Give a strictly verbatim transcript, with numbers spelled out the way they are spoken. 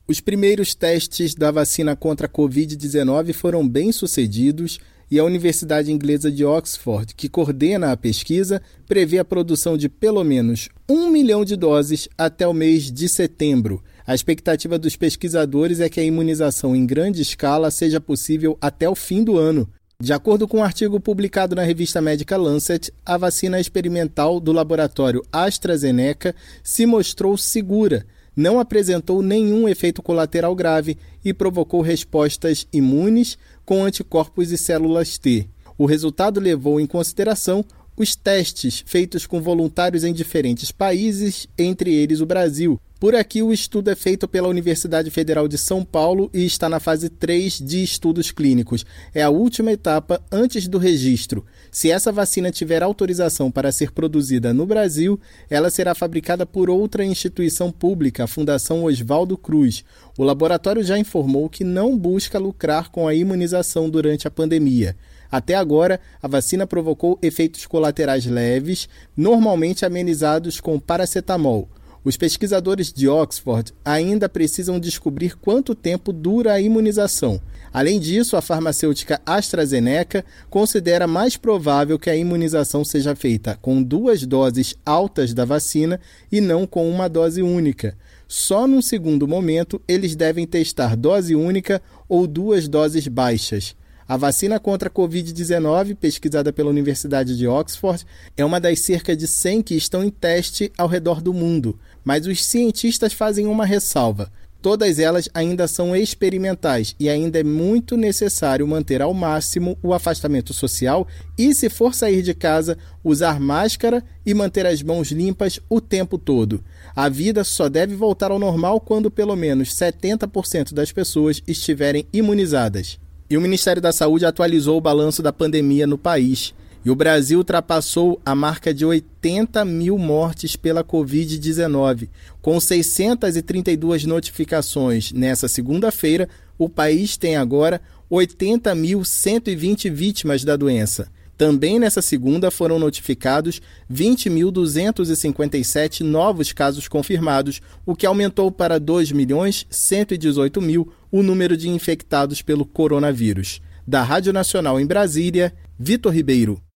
Os primeiros testes da vacina contra a covid dezenove foram bem sucedidos e a Universidade Inglesa de Oxford, que coordena a pesquisa, prevê a produção de pelo menos um milhão de doses até o mês de setembro. A expectativa dos pesquisadores é que a imunização em grande escala seja possível até o fim do ano. De acordo com um artigo publicado na revista médica Lancet, a vacina experimental do laboratório AstraZeneca se mostrou segura, não apresentou nenhum efeito colateral grave e provocou respostas imunes com anticorpos e células T. O resultado levou em consideração os testes feitos com voluntários em diferentes países, entre eles o Brasil. Por aqui, o estudo é feito pela Universidade Federal de São Paulo e está na fase três de estudos clínicos. É a última etapa antes do registro. Se essa vacina tiver autorização para ser produzida no Brasil, ela será fabricada por outra instituição pública, a Fundação Oswaldo Cruz. O laboratório já informou que não busca lucrar com a imunização durante a pandemia. Até agora, a vacina provocou efeitos colaterais leves, normalmente amenizados com paracetamol. Os pesquisadores de Oxford ainda precisam descobrir quanto tempo dura a imunização. Além disso, a farmacêutica AstraZeneca considera mais provável que a imunização seja feita com duas doses altas da vacina e não com uma dose única. Só num segundo momento, eles devem testar dose única ou duas doses baixas. A vacina contra a covid dezenove, pesquisada pela Universidade de Oxford, é uma das cerca de cem que estão em teste ao redor do mundo, mas os cientistas fazem uma ressalva. Todas elas ainda são experimentais e ainda é muito necessário manter ao máximo o afastamento social e, se for sair de casa, usar máscara e manter as mãos limpas o tempo todo. A vida só deve voltar ao normal quando pelo menos setenta por cento das pessoas estiverem imunizadas. E o Ministério da Saúde atualizou o balanço da pandemia no país. E o Brasil ultrapassou a marca de oitenta mil mortes pela covid dezenove. Com seiscentas e trinta e duas notificações nessa segunda-feira, o país tem agora oitenta mil cento e vinte vítimas da doença. Também nessa segunda foram notificados vinte mil duzentos e cinquenta e sete novos casos confirmados, o que aumentou para dois milhões cento e dezoito mil o número de infectados pelo coronavírus. Da Rádio Nacional em Brasília, Vitor Ribeiro.